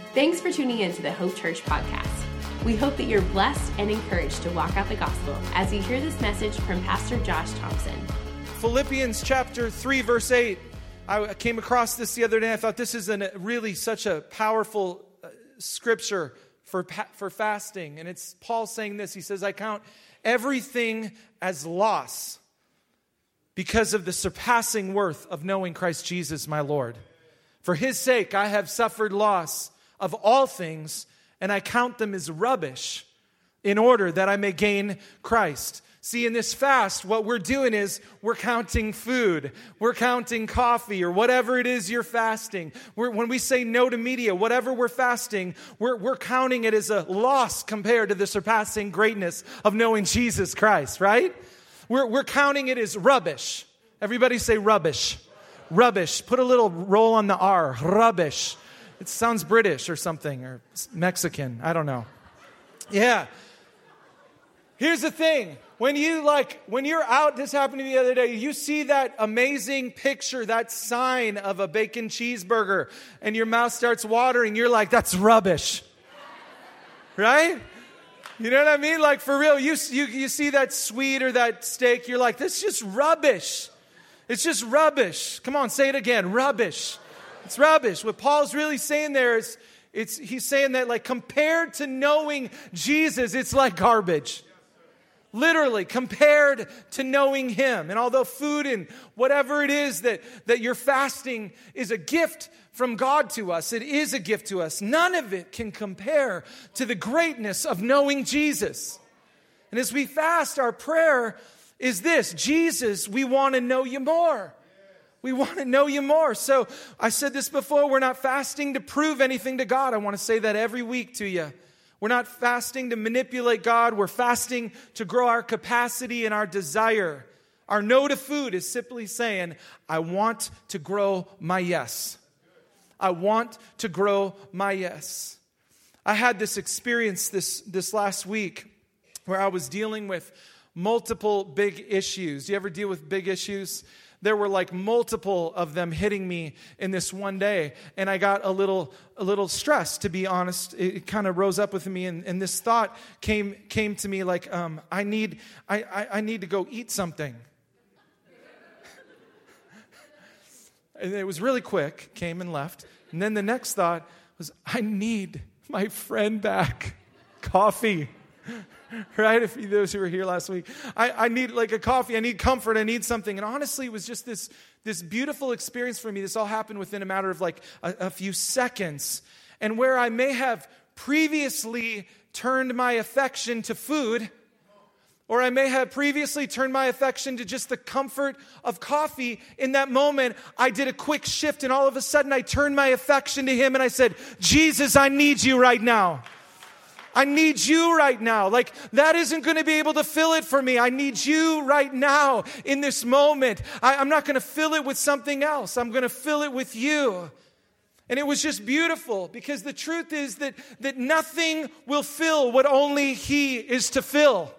Thanks for tuning in to the Hope Church podcast. We hope that you're blessed and encouraged to walk out the gospel as you hear this message from Pastor Josh Thompson. Philippians chapter 3, verse 8. I came across this the other day. I thought this is really such a powerful scripture for fasting. And it's Paul saying this. He says, I count everything as loss because of the surpassing worth of knowing Christ Jesus, my Lord. For his sake, I have suffered loss of all things, and I count them as rubbish in order that I may gain Christ. See, in this fast, what we're doing is we're counting food, we're counting coffee, or whatever it is you're fasting. When we say no to media, whatever we're fasting, we're counting it as a loss compared to the surpassing greatness of knowing Jesus Christ, right? We're counting it as rubbish. Everybody say rubbish. Rubbish. Put a little roll on the R. Rubbish. It sounds British or something, or Mexican. I don't know. Yeah. Here's the thing. When you're out, this happened to me the other day, you see that amazing picture, that sign of a bacon cheeseburger, and your mouth starts watering, you're like, that's rubbish. Right? You know what I mean? Like, for real, you see that sweet or that steak, you're like, this is just rubbish. It's just rubbish. Come on, say it again. Rubbish. It's rubbish. What Paul's really saying there is, he's saying that, like, compared to knowing Jesus, it's like garbage. Literally, compared to knowing him. And although food and whatever it is that you're fasting is a gift from God to us, it is a gift to us, none of it can compare to the greatness of knowing Jesus. And as we fast, our prayer is this: Jesus, we want to know you more. We want to know you more. So I said this before, we're not fasting to prove anything to God. I want to say that every week to you. We're not fasting to manipulate God. We're fasting to grow our capacity and our desire. Our no to food is simply saying, I want to grow my yes. I want to grow my yes. I had this experience this last week where I was dealing with multiple big issues. Do you ever deal with big issues? There were like multiple of them hitting me in this one day. And I got a little stressed, to be honest. It kind of rose up with me. And this thought came to me like, I need to go eat something. And it was really quick, came and left. And then the next thought was, I need my friend back. Coffee. Right? If those who were here last week, I need like a coffee. I need comfort. I need something. And honestly, it was just this beautiful experience for me. This all happened within a matter of like a few seconds. And where I may have previously turned my affection to food, or I may have previously turned my affection to just the comfort of coffee, in that moment, I did a quick shift, and all of a sudden I turned my affection to him and I said, Jesus, I need you right now. I need you right now. Like, that isn't going to be able to fill it for me. I need you right now in this moment. I'm not going to fill it with something else. I'm going to fill it with you. And it was just beautiful, because the truth is that nothing will fill what only he is to fill.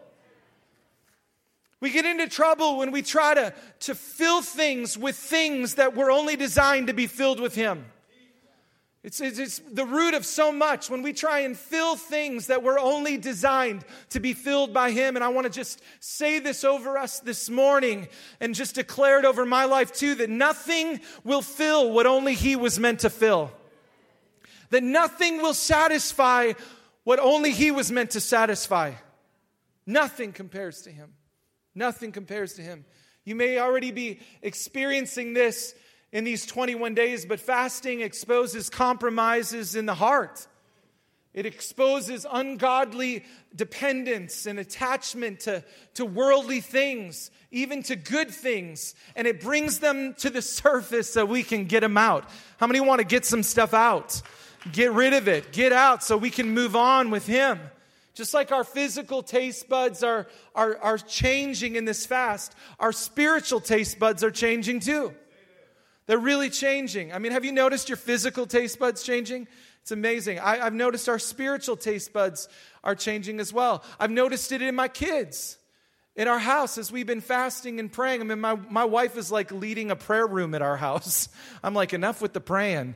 We get into trouble when we try to fill things with things that were only designed to be filled with him. It's the root of so much when we try and fill things that were only designed to be filled by him. And I want to just say this over us this morning and just declare it over my life too, that nothing will fill what only he was meant to fill. That nothing will satisfy what only he was meant to satisfy. Nothing compares to him. Nothing compares to him. You may already be experiencing this in these 21 days, but fasting exposes compromises in the heart. It exposes ungodly dependence and attachment to worldly things, even to good things. And it brings them to the surface so we can get them out. How many want to get some stuff out? Get rid of it. Get out so we can move on with him. Just like our physical taste buds are changing in this fast, our spiritual taste buds are changing too. They're really changing. I mean, have you noticed your physical taste buds changing? It's amazing. I've noticed our spiritual taste buds are changing as well. I've noticed it in my kids. In our house, as we've been fasting and praying, I mean, my wife is like leading a prayer room at our house. I'm like, enough with the praying.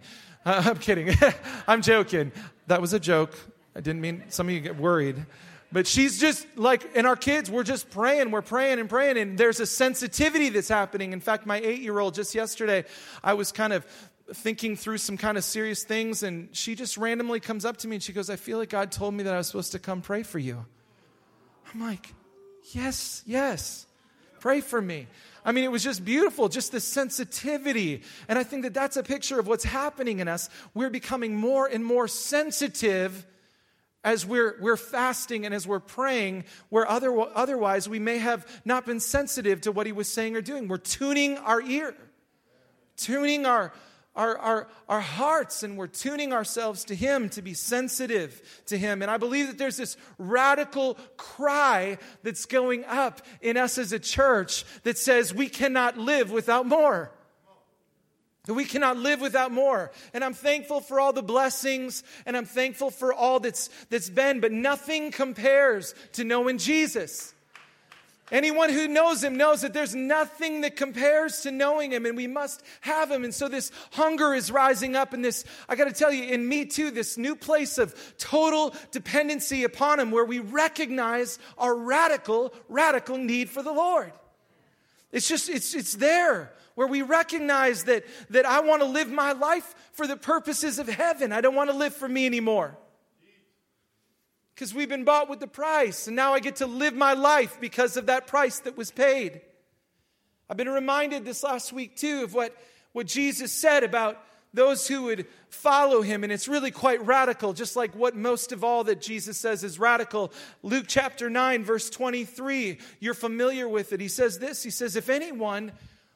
I'm kidding. I'm joking. That was a joke. I didn't mean some of you get worried. But she's just like, and our kids, we're just praying. We're praying and praying. And there's a sensitivity that's happening. In fact, my 8-year-old, just yesterday, I was kind of thinking through some kind of serious things. And she just randomly comes up to me and she goes, I feel like God told me that I was supposed to come pray for you. I'm like, yes, pray for me. I mean, it was just beautiful, just the sensitivity. And I think that that's a picture of what's happening in us. We're becoming more and more sensitive as we're fasting and as we're praying, where otherwise we may have not been sensitive to what he was saying or doing. We're tuning our ear, tuning our hearts, and we're tuning ourselves to him to be sensitive to him. And I believe that there's this radical cry that's going up in us as a church that says we cannot live without more. We cannot live without more. And I'm thankful for all the blessings, and I'm thankful for all that's been, but nothing compares to knowing Jesus. Anyone who knows him knows that there's nothing that compares to knowing him, and we must have him. And so this hunger is rising up, and this, I got to tell you, in me too, this new place of total dependency upon him, where we recognize our radical need for the Lord. It's there, where we recognize that I want to live my life for the purposes of heaven. I don't want to live for me anymore. Because we've been bought with the price, and now I get to live my life because of that price that was paid. I've been reminded this last week too of what Jesus said about those who would follow him, and it's really quite radical, just like what most of all that Jesus says is radical. Luke chapter 9, verse 23, you're familiar with it. He says this, he says, if anyone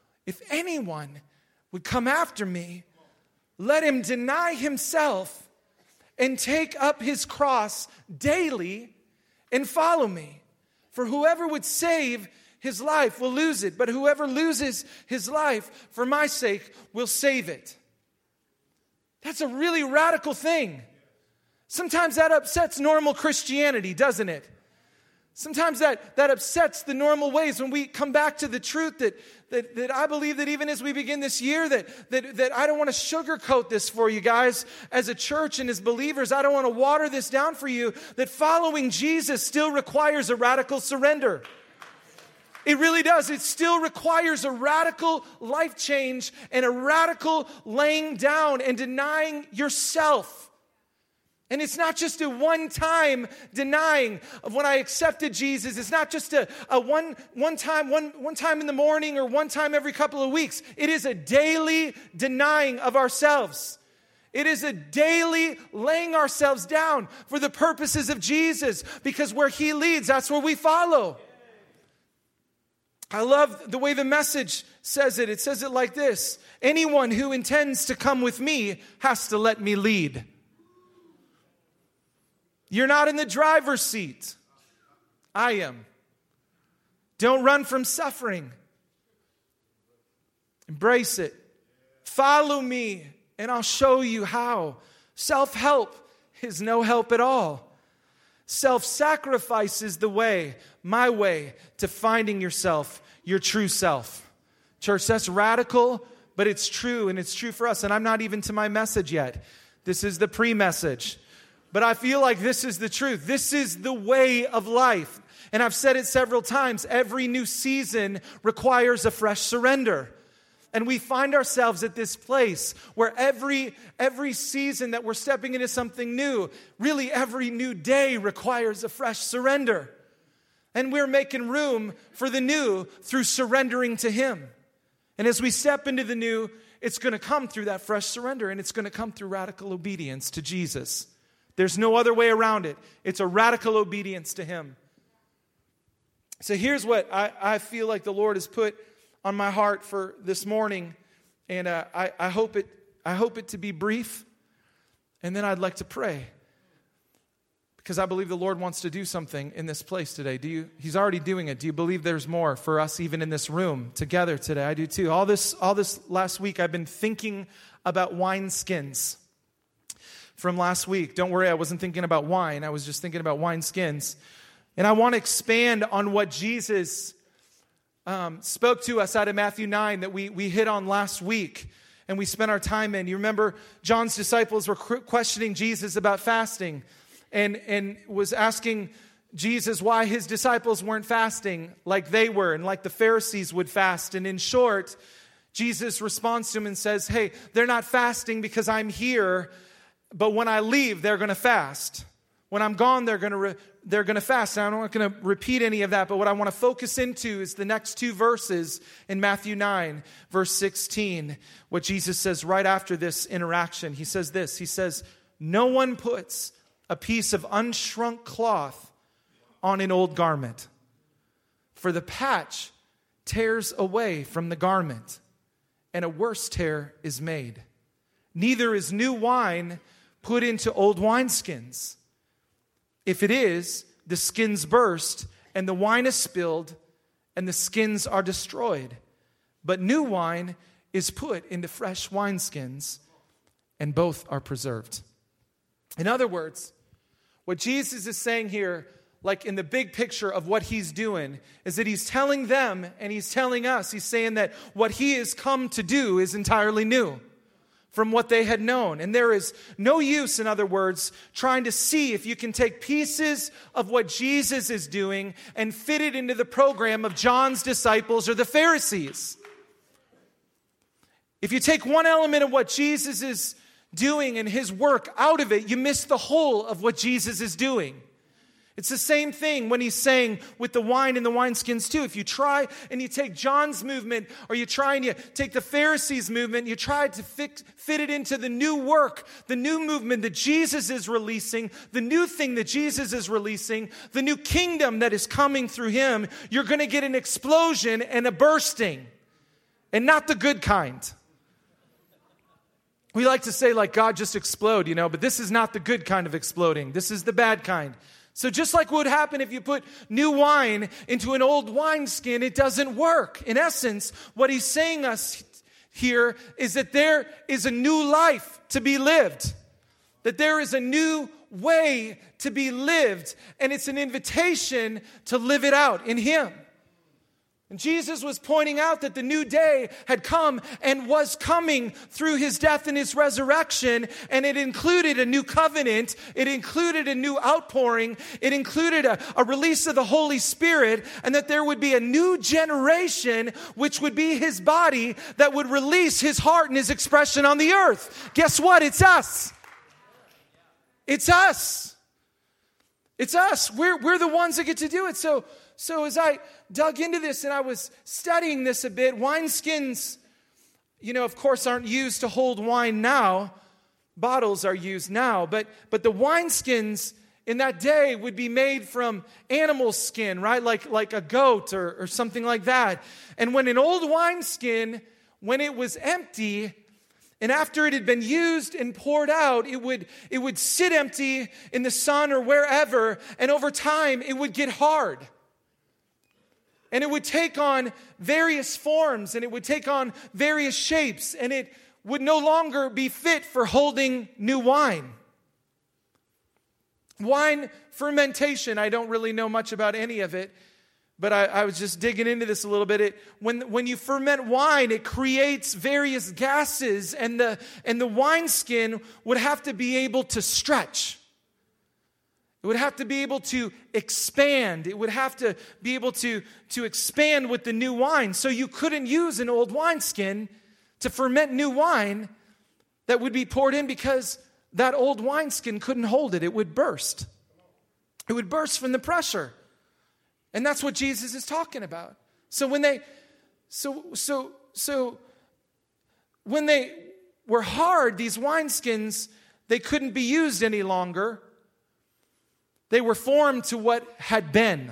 would come after me, let him deny himself and take up his cross daily and follow me. For whoever would save his life will lose it, but whoever loses his life for my sake will save it. That's a really radical thing. Sometimes that upsets normal Christianity, doesn't it? Sometimes that upsets the normal ways when we come back to the truth that I believe that even as we begin this year, that I don't want to sugarcoat this for you guys as a church and as believers. I don't want to water this down for you, that following Jesus still requires a radical surrender. It really does. It still requires a radical life change and a radical laying down and denying yourself. And it's not just a one-time denying of when I accepted Jesus. It's not just a one time in the morning or one time every couple of weeks. It is a daily denying of ourselves. It is a daily laying ourselves down for the purposes of Jesus, because where he leads, that's where we follow. I love the way the Message says it. It says it like this: anyone who intends to come with me has to let me lead. You're not in the driver's seat. I am. Don't run from suffering. Embrace it. Follow me, and I'll show you how. Self-help is no help at all. Self-sacrifice is the way, my way, to finding yourself, your true self. Church, that's radical, but it's true, and it's true for us. And I'm not even to my message yet. This is the pre-message. But I feel like this is the truth. This is the way of life. And I've said it several times. Every new season requires a fresh surrender. And we find ourselves at this place where every season that we're stepping into something new, really every new day requires a fresh surrender. And we're making room for the new through surrendering to him. And as we step into the new, it's going to come through that fresh surrender, and it's going to come through radical obedience to Jesus. There's no other way around it. It's a radical obedience to him. So here's what I feel like the Lord has put on my heart for this morning. And I hope it to be brief. And then I'd like to pray, because I believe the Lord wants to do something in this place today. He's already doing it. Do you believe there's more for us even in this room together today? I do too. All this last week I've been thinking about wineskins. From last week. Don't worry, I wasn't thinking about wine. I was just thinking about wineskins. And I want to expand on what Jesus spoke to us out of Matthew 9 that we hit on last week. and we spent our time in. You remember John's disciples were questioning Jesus about fasting and was asking Jesus why his disciples weren't fasting like they were and like the Pharisees would fast. And in short, Jesus responds to him and says, hey, they're not fasting because I'm here, but when I leave, they're going to fast. When I'm gone, they're going to fast. Now, I'm not going to repeat any of that, but what I want to focus into is the next two verses in Matthew 9, verse 16, what Jesus says right after this interaction. He says this, he says, no one puts a piece of unshrunk cloth on an old garment, for the patch tears away from the garment, and a worse tear is made. Neither is new wine put into old wineskins. If it is, the skins burst, and the wine is spilled, and the skins are destroyed. But new wine is put into fresh wineskins, and both are preserved. In other words, what Jesus is saying here, like in the big picture of what he's doing, is that he's telling them and he's telling us, he's saying that what he has come to do is entirely new from what they had known. And there is no use, in other words, trying to see if you can take pieces of what Jesus is doing and fit it into the program of John's disciples or the Pharisees. If you take one element of what Jesus is doing and his work out of it, you miss the whole of what Jesus is doing. It's the same thing when he's saying with the wine and the wineskins too. If you try and you take John's movement, or you try and you take the Pharisees' movement, you try to fit it into the new work, the new movement that Jesus is releasing, the new thing that Jesus is releasing, the new kingdom that is coming through him, you're going to get an explosion and a bursting, and not the good kind. We like to say like God just explode, but this is not the good kind of exploding. This is the bad kind. So just like what would happen if you put new wine into an old wineskin, it doesn't work. In essence, what he's saying us here is that there is a new life to be lived. That there is a new way to be lived. And it's an invitation to live it out in him. And Jesus was pointing out that the new day had come and was coming through his death and his resurrection. And it included a new covenant. It included a new outpouring. It included a release of the Holy Spirit. And that there would be a new generation, which would be his body, that would release his heart and his expression on the earth. Guess what? It's us. It's us. It's us. We're the ones that get to do it. So as I dug into this and I was studying this a bit, wineskins, of course aren't used to hold wine now. Bottles are used now. But the wineskins in that day would be made from animal skin, right? Like a goat or something like that. And when an old wineskin, when it was empty, and after it had been used and poured out, it would sit empty in the sun or wherever, and over time it would get hard. And it would take on various forms, and it would take on various shapes, and it would no longer be fit for holding new wine. Wine fermentation, I don't really know much about any of it, but I was just digging into this a little bit. When you ferment wine, it creates various gases, and the wineskin would have to be able to stretch. It would have to be able to expand. It would have to be able to expand with the new wine. So you couldn't use an old wineskin to ferment new wine that would be poured in, because that old wineskin couldn't hold it. It would burst. It would burst from the pressure. And that's what Jesus is talking about. So when they were hard, these wineskins, they couldn't be used any longer. They were formed to what had been.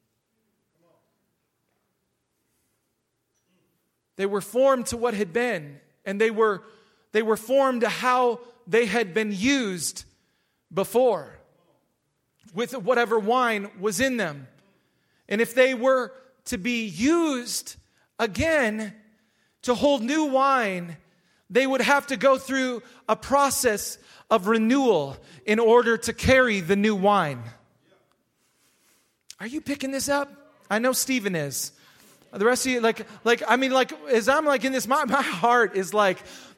They were formed to what had been. And they were formed to how they had been used before, with whatever wine was in them. And if they were to be used again to hold new wine, they would have to go through a process of renewal in order to carry the new wine. Are you picking this up? I know Stephen is. The rest of you, as I'm in this, my heart is like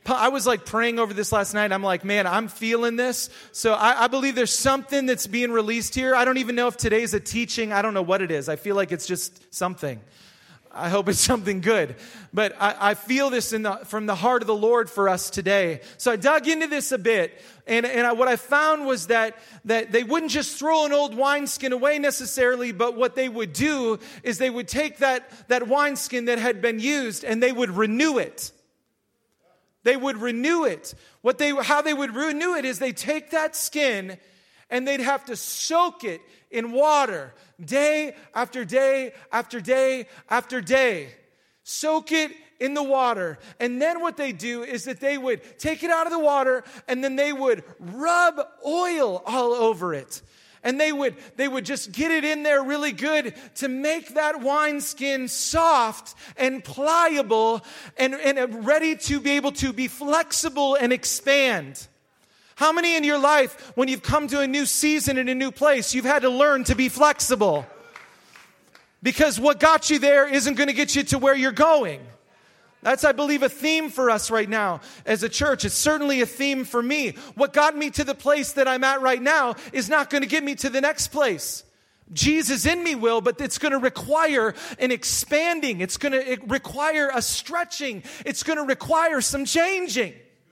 I was like praying over this last night. I'm like, man, I'm feeling this. So I believe there's something that's being released here. I don't even know if today's a teaching. I don't know what it is. I feel like it's just something. I hope it's something good. But I feel this from the heart of the Lord for us today. So I dug into this a bit. And what I found was that they wouldn't just throw an old wineskin away necessarily, but what they would do is they would take that wineskin that had been used and they would renew it. They would renew it. How they would renew it is they take that skin and they'd have to soak it in water day after day after day after day. Soak it in the water. And then what they do is that they would take it out of the water and then they would rub oil all over it. And they would just get it in there really good to make that wineskin soft and pliable and ready to be able to be flexible and expand. How many in your life, when you've come to a new season in a new place, you've had to learn to be flexible? Because what got you there isn't going to get you to where you're going. That's, I believe, a theme for us right now as a church. It's certainly a theme for me. What got me to the place that I'm at right now is not going to get me to the next place. Jesus in me will, but it's going to require an expanding. It's going to require a stretching. It's going to require some changing.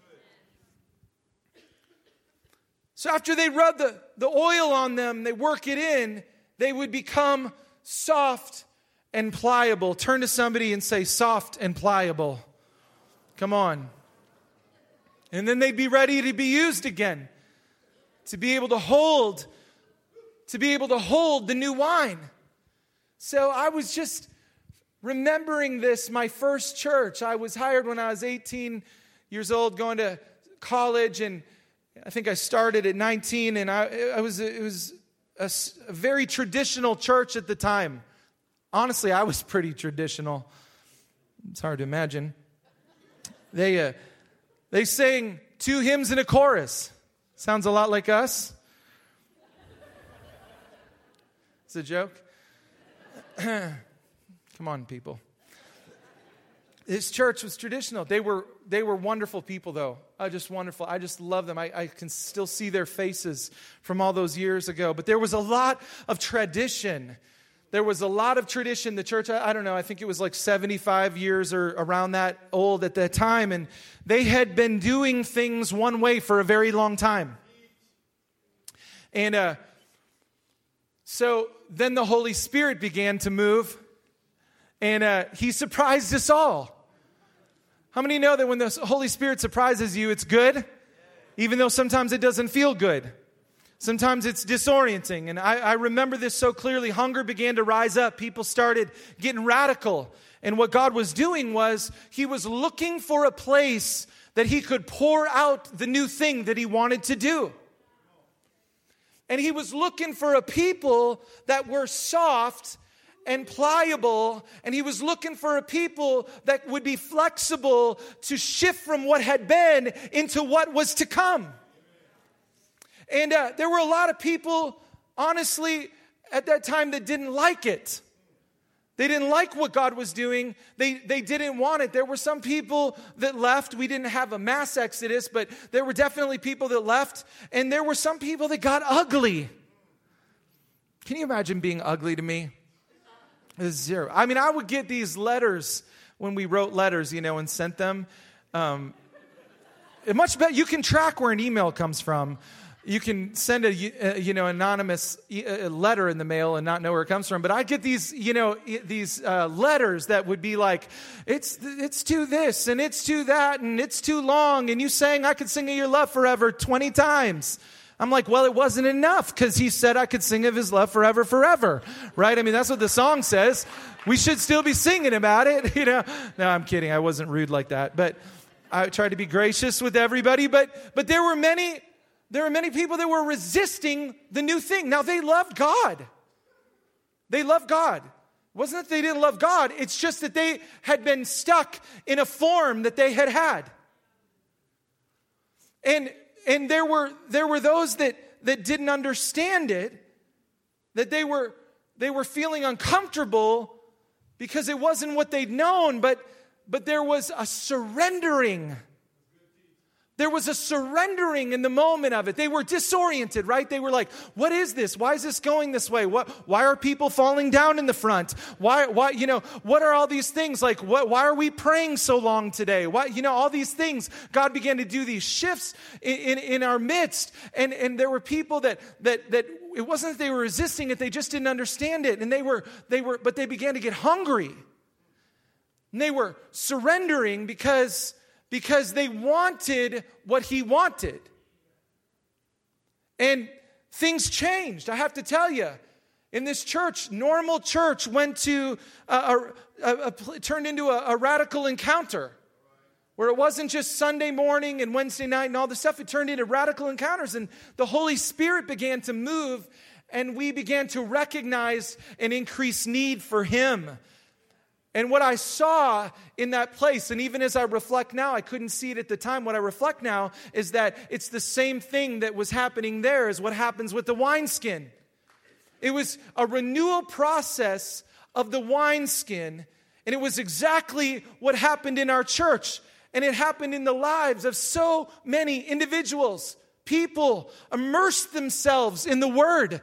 So after they rub the oil on them, they work it in, they would become soft and pliable. Turn to somebody and say, soft and pliable. Come on. And then they'd be ready to be used again. To be able to hold the new wine. So I was just remembering this, my first church. I was hired when I was 18 years old, going to college, and I think I started at 19, and it was a very traditional church at the time. Honestly, I was pretty traditional. It's hard to imagine. They sang 2 hymns and a chorus. Sounds a lot like us. It's a joke. Come on, people. This church was traditional. They were wonderful people, though. Just wonderful. I just love them. I can still see their faces from all those years ago. But there was a lot of tradition. There was a lot of tradition. The church, I don't know, I think it was like 75 years or around that old at that time. And they had been doing things one way for a very long time. And so then the Holy Spirit began to move. And He surprised us all. How many know that when the Holy Spirit surprises you, it's good? Even though sometimes it doesn't feel good. Sometimes it's disorienting. And I remember this so clearly. Hunger began to rise up. People started getting radical. And what God was doing was He was looking for a place that He could pour out the new thing that He wanted to do. And He was looking for a people that were soft and pliable, and He was looking for a people that would be flexible to shift from what had been into what was to come. And there were a lot of people, honestly, at that time that didn't like it. They didn't like what God was doing. They didn't want it. There were some people that left. We didn't have a mass exodus, but there were definitely people that left. And there were some people that got ugly. Can you imagine being ugly to me? It's zero. I mean, I would get these letters when we wrote letters, and sent them. Much better. You can track where an email comes from. You can send anonymous letter in the mail and not know where it comes from. But I get these, these letters that would be like, it's to this and it's to that and it's too long. And you sang, I could sing of your love forever 20 times. I'm like, well, it wasn't enough because He said I could sing of His love forever, forever. Right? I mean, that's what the song says. We should still be singing about it, No, I'm kidding. I wasn't rude like that. But I tried to be gracious with everybody. But there were many people that were resisting the new thing. Now, they loved God. They loved God. It wasn't that they didn't love God. It's just that they had been stuck in a form that they had had. And there were those that didn't understand it, that they were feeling uncomfortable because it wasn't what they'd known, but there was a surrendering There was a surrendering in the moment of it. They were disoriented, right? They were like, what is this? Why is this going this way? Why are people falling down in the front? Why, what are all these things? Like, why are we praying so long today? Why, all these things. God began to do these shifts in our midst. And there were people that it wasn't that they were resisting it, they just didn't understand it. And but they began to get hungry. And they were surrendering because they wanted what he wanted. And things changed, I have to tell you. In this church, normal church went to turned into a radical encounter, where it wasn't just Sunday morning and Wednesday night and all this stuff. It turned into radical encounters, and the Holy Spirit began to move, and we began to recognize an increased need for him. And what I saw in that place, and even as I reflect now, I couldn't see it at the time. What I reflect now is that it's the same thing that was happening there as what happens with the wineskin. It was a renewal process of the wineskin, and it was exactly what happened in our church. And it happened in the lives of so many individuals. People immersed themselves in the Word.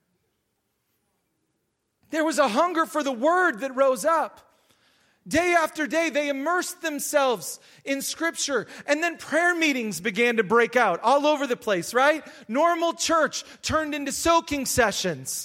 There was a hunger for the Word that rose up. Day after day, they immersed themselves in Scripture. And then prayer meetings began to break out all over the place, right? Normal church turned into soaking sessions.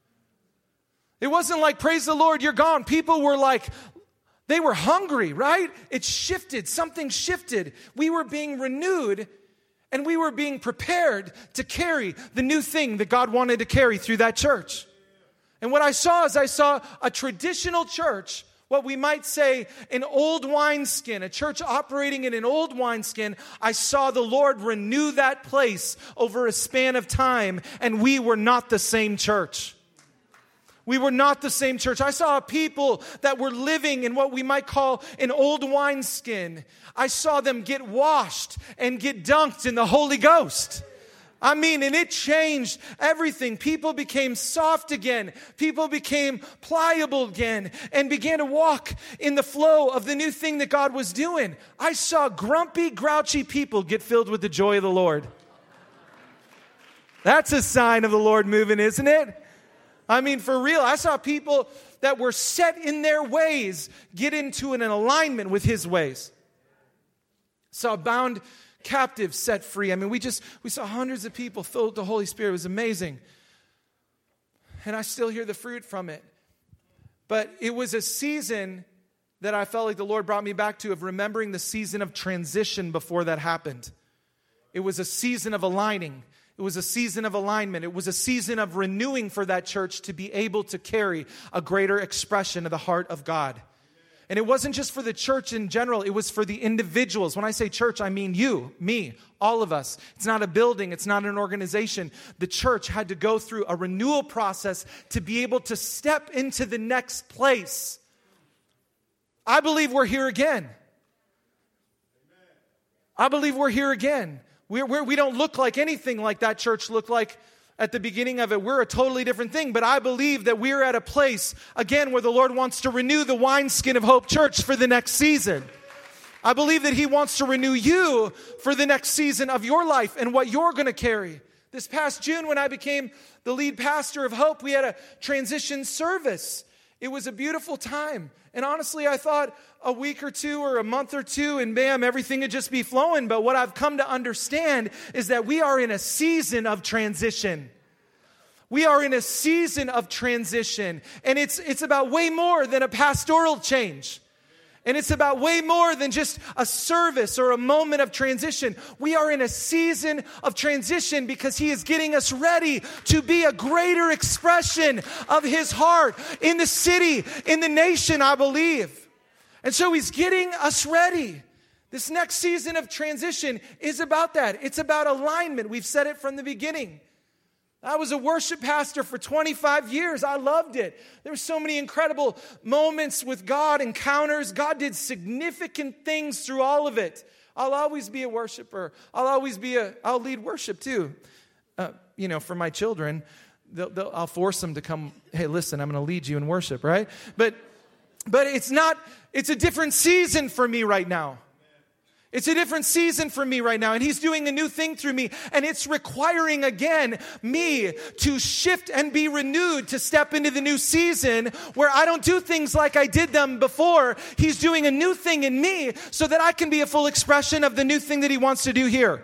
It wasn't like, praise the Lord, you're gone. People were like, they were hungry, right? It shifted. Something shifted. We were being renewed, and we were being prepared to carry the new thing that God wanted to carry through that church. And what I saw is a traditional church, what we might say an old wineskin, a church operating in an old wineskin. I saw the Lord renew that place over a span of time, and we were not the same church. We were not the same church. I saw people that were living in what we might call an old wineskin. I saw them get washed and get dunked in the Holy Ghost. And it changed everything. People became soft again. People became pliable again and began to walk in the flow of the new thing that God was doing. I saw grumpy, grouchy people get filled with the joy of the Lord. That's a sign of the Lord moving, isn't it? For real. I saw people that were set in their ways get into an alignment with his ways. Saw bound captives set free. We saw hundreds of people filled with the Holy Spirit. It was amazing. And I still hear the fruit from it. But it was a season that I felt like the Lord brought me back to, of remembering the season of transition before that happened. It was a season of aligning. It was a season of alignment. It was a season of renewing for that church to be able to carry a greater expression of the heart of God. And it wasn't just for the church in general, it was for the individuals. When I say church, I mean you, me, all of us. It's not a building, it's not an organization. The church had to go through a renewal process to be able to step into the next place. I believe we're here again. I believe we're here again. We don't look like anything like that church looked like at the beginning of it. We're a totally different thing, but I believe that we're at a place, again, where the Lord wants to renew the wineskin of Hope Church for the next season. I believe that he wants to renew you for the next season of your life and what you're going to carry. This past June, when I became the lead pastor of Hope, we had a transition service. It was a beautiful time. And honestly, I thought a week or two or a month or two and bam, everything would just be flowing. But what I've come to understand is that we are in a season of transition. We are in a season of transition. And it's about way more than a pastoral change. And it's about way more than just a service or a moment of transition. We are in a season of transition because he is getting us ready to be a greater expression of his heart in the city, in the nation, I believe. And so he's getting us ready. This next season of transition is about that. It's about alignment. We've said it from the beginning. I was a worship pastor for 25 years. I loved it. There were so many incredible moments with God, encounters. God did significant things through all of it. I'll always be a worshiper. I'll lead worship too. For my children, I'll force them to come, hey, listen, I'm going to lead you in worship, right? But it's a different season for me right now. It's a different season for me right now, and he's doing a new thing through me, and it's requiring again me to shift and be renewed to step into the new season where I don't do things like I did them before. He's doing a new thing in me so that I can be a full expression of the new thing that he wants to do here.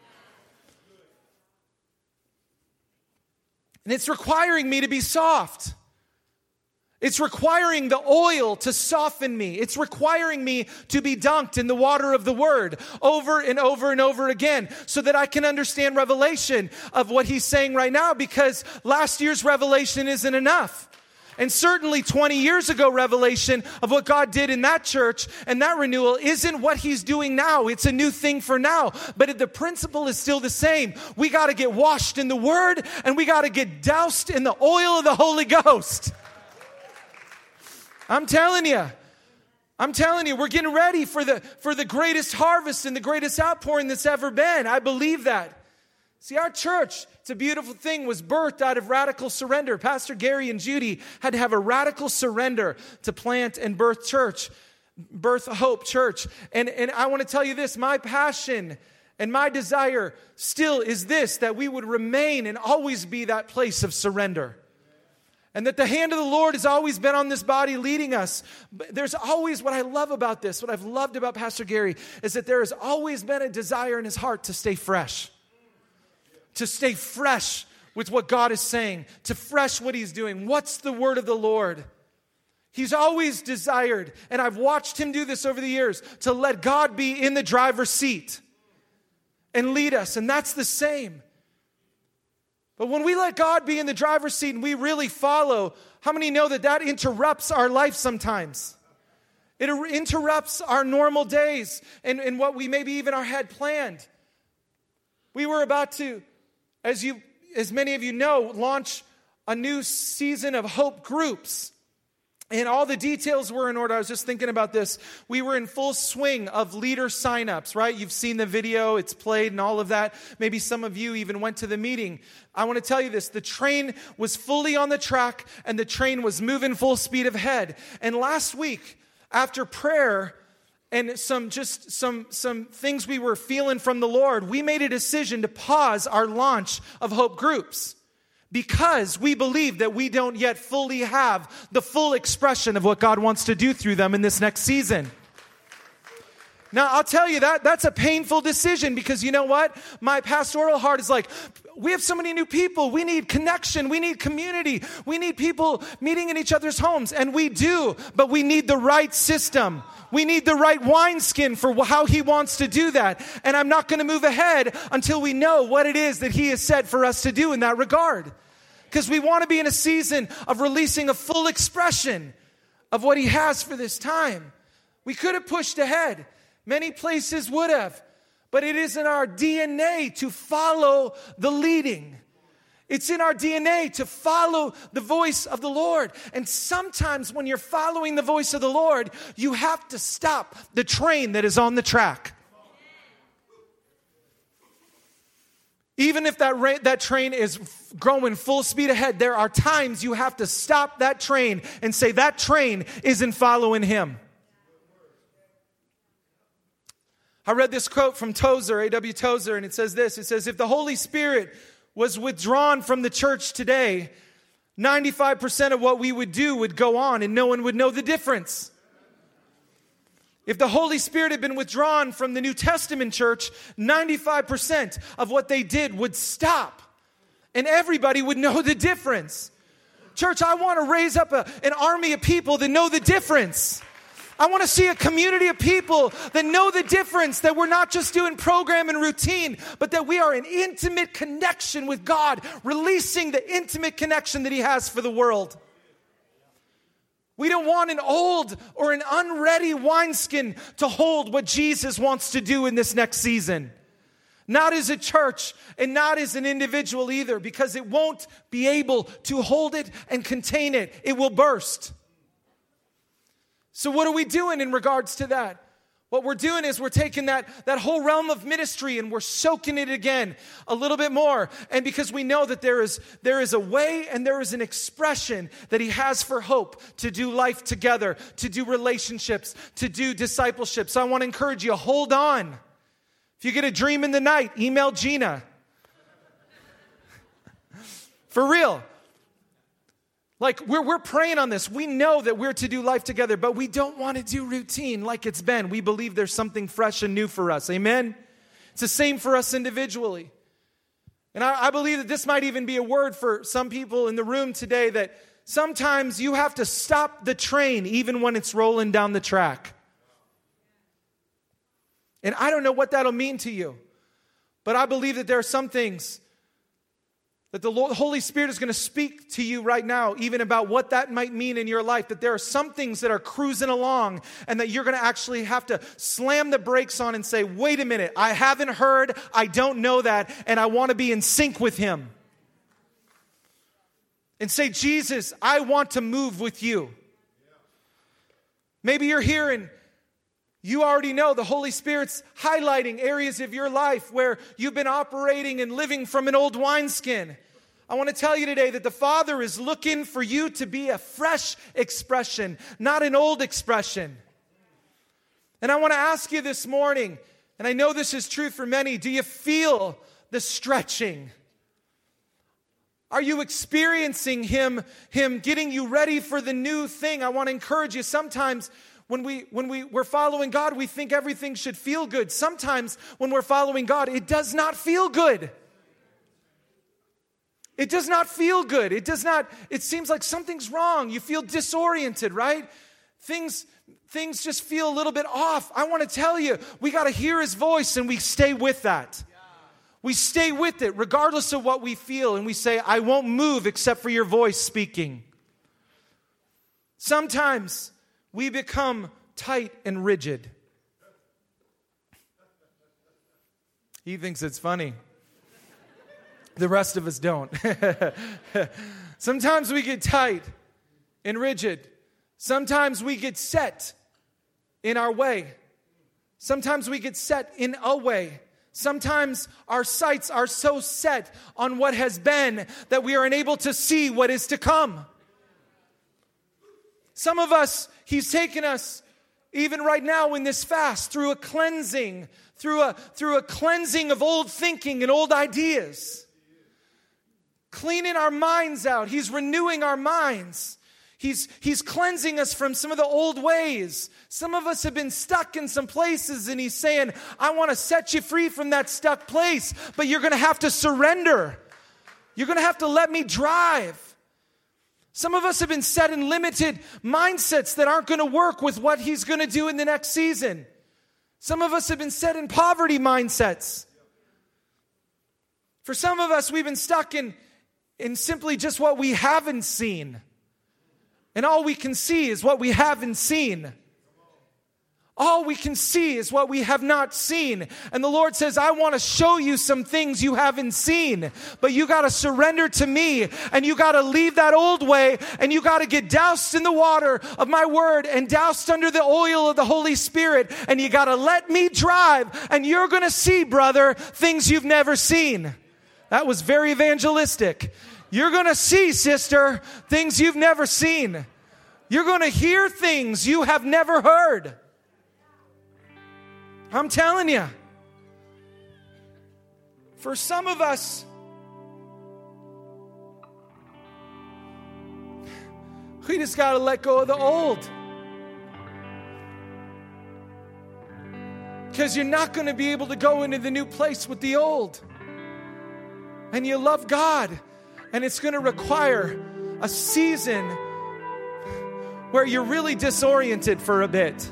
And it's requiring me to be soft. It's requiring the oil to soften me. It's requiring me to be dunked in the water of the Word over and over and over again so that I can understand revelation of what he's saying right now, because last year's revelation isn't enough. And certainly 20 years ago, revelation of what God did in that church and that renewal isn't what he's doing now. It's a new thing for now. But the principle is still the same. We got to get washed in the Word, and we got to get doused in the oil of the Holy Ghost. I'm telling you, we're getting ready for the greatest harvest and the greatest outpouring that's ever been. I believe that. See, our church, it's a beautiful thing, was birthed out of radical surrender. Pastor Gary and Judy had to have a radical surrender to plant and birth Hope Church. And I want to tell you this, my passion and my desire still is this, that we would remain and always be that place of surrender. And that the hand of the Lord has always been on this body leading us. But there's always, what I love about this, what I've loved about Pastor Gary, is that there has always been a desire in his heart to stay fresh. To stay fresh with what God is saying. To fresh what he's doing. What's the word of the Lord? He's always desired, and I've watched him do this over the years, to let God be in the driver's seat and lead us. And that's the same. But when we let God be in the driver's seat and we really follow, how many know that interrupts our life sometimes? It interrupts our normal days and what we maybe even had planned. We were about to, as many of you know, launch a new season of Hope groups. And all the details were in order. I was just thinking about this. We were in full swing of leader signups, right? You've seen the video, it's played and all of that. Maybe some of you even went to the meeting. I want to tell you this. The train was fully on the track and the train was moving full speed ahead. And last week, after prayer and some things we were feeling from the Lord, we made a decision to pause our launch of Hope groups. Because we believe that we don't yet fully have the full expression of what God wants to do through them in this next season. Now, I'll tell you that's a painful decision, because you know what? My pastoral heart is like, we have so many new people. We need connection. We need community. We need people meeting in each other's homes. And we do, but we need the right system. We need the right wineskin for how he wants to do that. And I'm not going to move ahead until we know what it is that he has said for us to do in that regard. Because we want to be in a season of releasing a full expression of what he has for this time. We could have pushed ahead. Many places would have. But it is in our DNA to follow the leading. It's in our DNA to follow the voice of the Lord. And sometimes when you're following the voice of the Lord, you have to stop the train that is on the track. Even if that train is going full speed ahead, there are times you have to stop that train and say that train isn't following him. I read this quote from Tozer, A.W. Tozer, and it says this. It says, if the Holy Spirit was withdrawn from the church today, 95% of what we would do would go on and no one would know the difference. If the Holy Spirit had been withdrawn from the New Testament church, 95% of what they did would stop. And everybody would know the difference. Church, I want to raise up an army of people that know the difference. I want to see a community of people that know the difference, that we're not just doing program and routine, but that we are in intimate connection with God, releasing the intimate connection that he has for the world. We don't want an old or an unready wineskin to hold what Jesus wants to do in this next season. Not as a church and not as an individual either, because it won't be able to hold it and contain it. It will burst. So what are we doing in regards to that? What we're doing is we're taking that whole realm of ministry and we're soaking it again a little bit more. And because we know that there is a way and there is an expression that he has for hope to do life together, to do relationships, to do discipleship. So I want to encourage you, hold on. If you get a dream in the night, email Gina. For real. Like, we're praying on this. We know that we're to do life together, but we don't want to do routine like it's been. We believe there's something fresh and new for us. Amen? It's the same for us individually. And I believe that this might even be a word for some people in the room today, that sometimes you have to stop the train even when it's rolling down the track. And I don't know what that'll mean to you, but I believe that there are some things that the Holy Spirit is going to speak to you right now, even about what that might mean in your life, that there are some things that are cruising along and that you're going to actually have to slam the brakes on and say, wait a minute, I haven't heard, I don't know that, and I want to be in sync with him. And say, Jesus, I want to move with you. Maybe you're here and you already know the Holy Spirit's highlighting areas of your life where you've been operating and living from an old wineskin. I want to tell you today that the Father is looking for you to be a fresh expression, not an old expression. And I want to ask you this morning, and I know this is true for many, do you feel the stretching? Are you experiencing Him getting you ready for the new thing? I want to encourage you, sometimes when we're following God, we think everything should feel good. Sometimes when we're following God, it does not feel good. It does not feel good. It seems like something's wrong. You feel disoriented, right? Things just feel a little bit off. I want to tell you, we got to hear His voice and we stay with that. We stay with it regardless of what we feel, and we say, I won't move except for your voice speaking. Sometimes we become tight and rigid. He thinks it's funny. The rest of us don't. Sometimes we get tight and rigid. Sometimes we get set in our way. Sometimes we get set in a way. Sometimes our sights are so set on what has been that we are unable to see what is to come. Some of us, He's taken us, even right now in this fast, through a cleansing, through a cleansing of old thinking and old ideas. Cleaning our minds out. He's renewing our minds. He's cleansing us from some of the old ways. Some of us have been stuck in some places, and He's saying, I want to set you free from that stuck place, but you're going to have to surrender. You're going to have to let me drive. Some of us have been set in limited mindsets that aren't going to work with what He's going to do in the next season. Some of us have been set in poverty mindsets. For some of us, we've been stuck in simply just what we haven't seen. And all we can see is what we haven't seen. All we can see is what we have not seen. And the Lord says, I want to show you some things you haven't seen. But you got to surrender to me. And you got to leave that old way. And you got to get doused in the water of my word. And doused under the oil of the Holy Spirit. And you got to let me drive. And you're going to see, brother, things you've never seen. That was very evangelistic. You're going to see, sister, things you've never seen. You're going to hear things you have never heard. I'm telling you. For some of us, we just got to let go of the old. Because you're not going to be able to go into the new place with the old. And you love God. And it's going to require a season where you're really disoriented for a bit.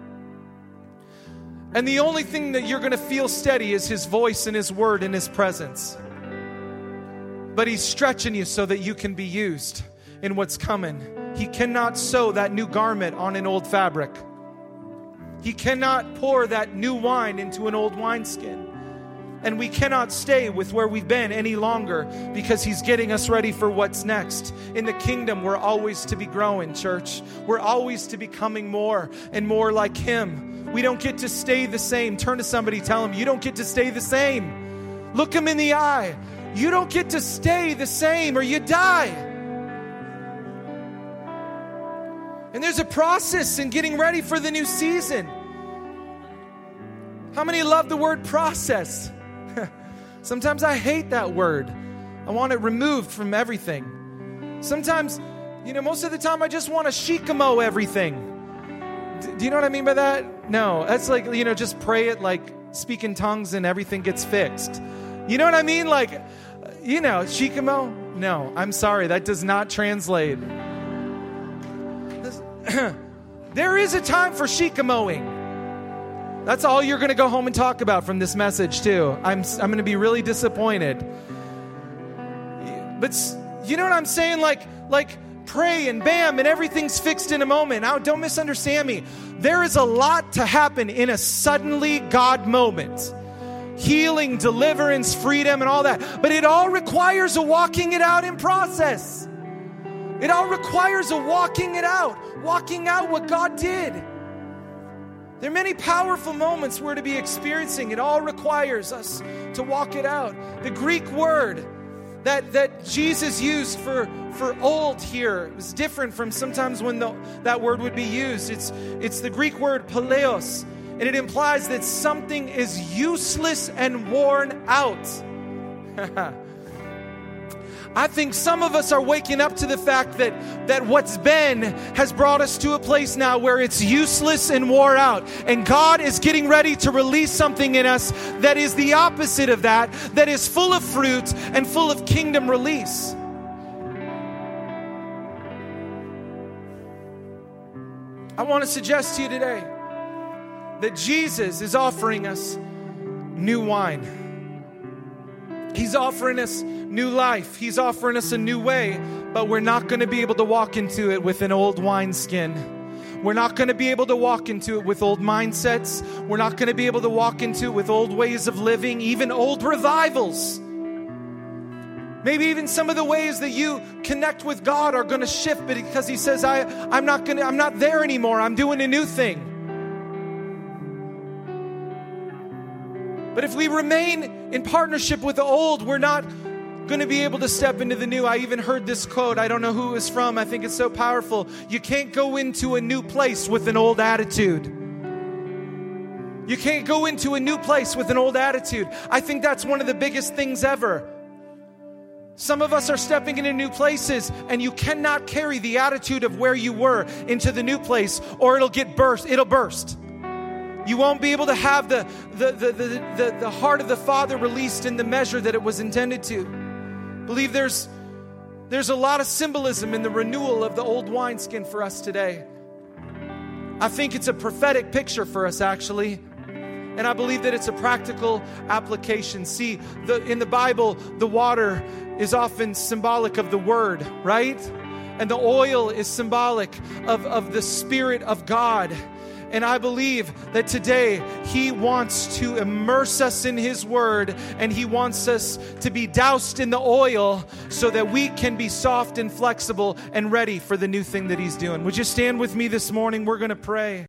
And the only thing that you're going to feel steady is His voice and His word and His presence. But He's stretching you so that you can be used in what's coming. He cannot sew that new garment on an old fabric. He cannot pour that new wine into an old wineskin. And we cannot stay with where we've been any longer because He's getting us ready for what's next. In the kingdom, we're always to be growing, church. We're always to be becoming more and more like Him. We don't get to stay the same. Turn to somebody, tell them, you don't get to stay the same. Look them in the eye. You don't get to stay the same or you die. And there's a process in getting ready for the new season. How many love the word process? Sometimes I hate that word. I want it removed from everything. Sometimes, most of the time I just want to shikamo everything. Do you know what I mean by that? No, that's like, just pray it, like speak in tongues and everything gets fixed. You know what I mean? Like, shikamo? No, I'm sorry, that does not translate. There is a time for shikamoing. That's all you're going to go home and talk about from this message too. I'm going to be really disappointed. But you know what I'm saying? Like pray and bam and everything's fixed in a moment. Now, don't misunderstand me. There is a lot to happen in a suddenly God moment. Healing, deliverance, freedom, and all that. But it all requires a walking it out in process. It all requires a walking it out. Walking out what God did. There are many powerful moments we're to be experiencing. It all requires us to walk it out. The Greek word that Jesus used for old here was different from sometimes when that word would be used. It's the Greek word paleos, and it implies that something is useless and worn out. I think some of us are waking up to the fact that what's been has brought us to a place now where it's useless and wore out. And God is getting ready to release something in us that is the opposite of that is full of fruit and full of kingdom release. I want to suggest to you today that Jesus is offering us new wine. He's offering us new life. He's offering us a new way, but we're not going to be able to walk into it with an old wineskin. We're not going to be able to walk into it with old mindsets. We're not going to be able to walk into it with old ways of living, even old revivals. Maybe even some of the ways that you connect with God are going to shift because He says, I'm not there anymore. I'm doing a new thing. But if we remain in partnership with the old, we're not going to be able to step into the new. I even heard this quote. I don't know who it was from. I think it's so powerful. You can't go into a new place with an old attitude. You can't go into a new place with an old attitude. I think that's one of the biggest things ever. Some of us are stepping into new places, and you cannot carry the attitude of where you were into the new place, or it'll burst. You won't be able to have the heart of the Father released in the measure that it was intended to. I believe there's a lot of symbolism in the renewal of the old wineskin for us today. I think it's a prophetic picture for us, actually. And I believe that it's a practical application. See, in the Bible, the water is often symbolic of the Word, right? And the oil is symbolic of the Spirit of God. And I believe that today He wants to immerse us in His Word, and He wants us to be doused in the oil so that we can be soft and flexible and ready for the new thing that He's doing. Would you stand with me this morning? We're going to pray.